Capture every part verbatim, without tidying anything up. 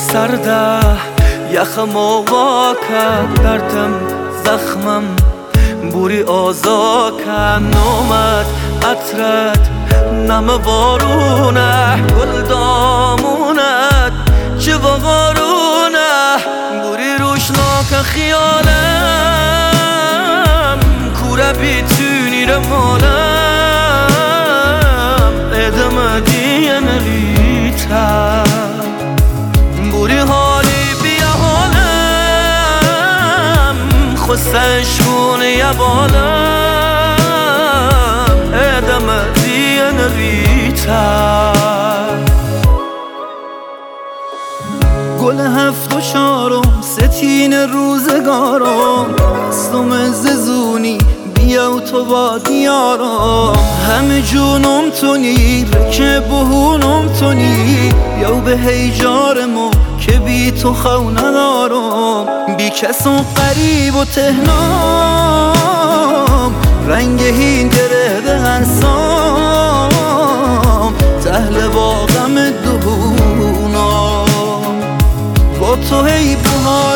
سرده یخم آوا کرد دردم زخمم بوری آزا کرد نامد عطرت نم وارونه گل دامونت چه وارونه بوری روشناک خیالم کوره بیتونی رمالم ادم دیه نلیتم بوری حالی بیا حالم خستشون یه بالم ادم دیه نلیتم گل هفت و چارم ستین روزگارم دستم ززونی بیا و تو با دیارم همه جونم تونی رکه بهونم تونی بیا به هیجارمو که بی تو خو ندارم بی کس و قریب و تهنام رنگ هین گرده هرسام تهل با غم دهونم با تو هی بهار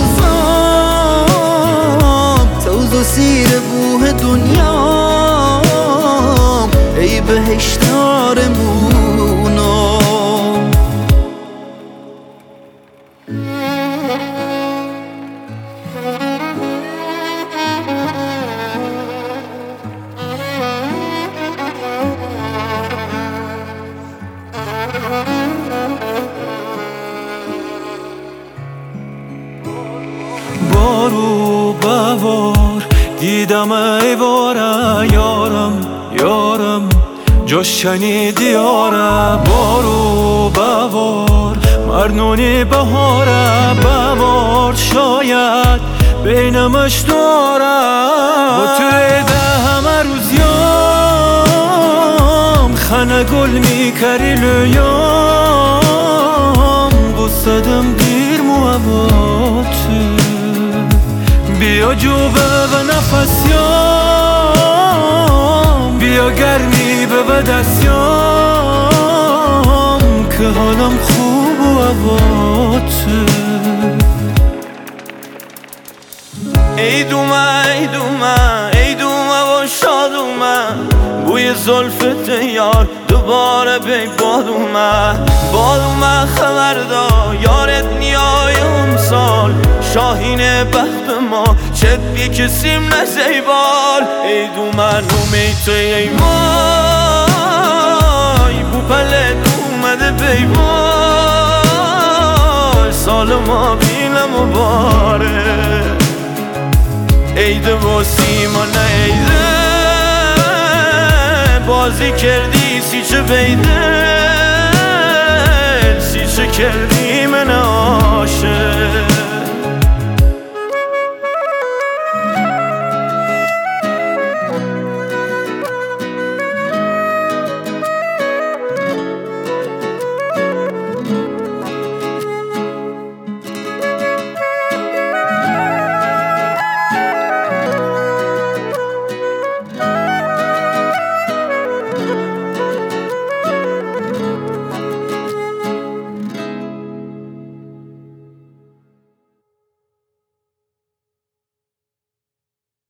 روزام توز و سیر بوه دنیام ای بهشتار مونام بارو بوار دیدم ای واره یارم یارم جاش شنیدی یاره بارو بوار مرنونی بهاره بوار شاید بینمش دارم با تو ده همه روزیام خنه گل میکری لیام بستدم دیر مواباتو بیا جوبه و نفسیام بیا گرمی به دستیام که حالم خوب و عباته ای دومه ای دومه ای دومه و شادومه بوی زلفت یار دوباره بی بادومه بادومه خبردا یارت نیای امسال شاهین بخت ما چت بی کسیم نزیبال ای دومه نومی توی ای مای بو پله دومده بیوال سال ما بینم و باره ایده و سیما نه ایده بازی کردی سی چه بیده سی چه کردی من عاشق